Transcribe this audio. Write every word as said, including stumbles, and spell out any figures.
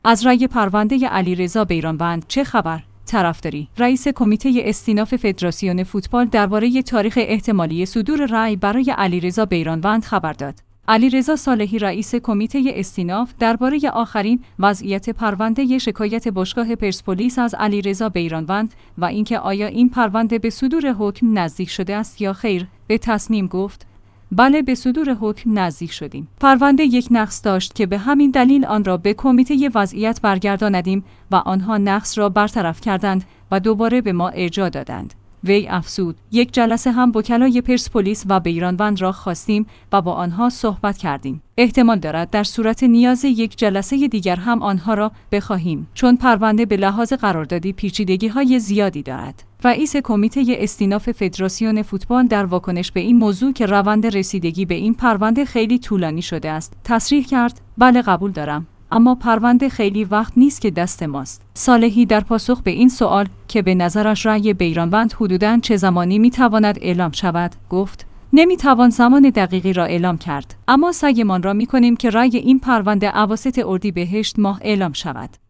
از رأی پرونده علیرضا بیرانوند چه خبر؟ طرفداری. رئیس کمیته استیناف فدراسیون فوتبال درباره تاریخ احتمالی صدور رأی برای علیرضا بیرانوند خبر داد. علیرضا صالحی رئیس کمیته استیناف درباره آخرین وضعیت پرونده شکایت باشگاه پرسپولیس از علیرضا بیرانوند و اینکه آیا این پرونده به صدور حکم نزدیک شده است یا خیر، به تصمیم گفت: بله، به صدور حکم نزدیک شدیم. پرونده یک نقص داشت که به همین دلیل آن را به کمیته وضعیت برگرداندیم و آنها نقص را برطرف کردند و دوباره به ما ارجاع دادند. وی افزود: یک جلسه هم وکلای پرسپولیس و بیرانوند را خواستیم و با آنها صحبت کردیم. احتمال دارد در صورت نیاز یک جلسه دیگر هم آنها را بخواهیم، چون پرونده به لحاظ قراردادی پیچیدگی‌های زیادی دارد. رئیس کمیته استیناف فدراسیون فوتبال در واکنش به این موضوع که روند رسیدگی به این پرونده خیلی طولانی شده است، تصریح کرد: بله، قبول دارم، اما پرونده خیلی وقت نیست که دست ماست. صالحی در پاسخ به این سوال که به نظرش رأی بیرانوند حدوداً چه زمانی میتواند اعلام شود، گفت: نمیتوان زمان دقیقی را اعلام کرد، اما سعیمان را میکنیم که رأی این پرونده اواسط اردیبهشت ماه اعلام شود.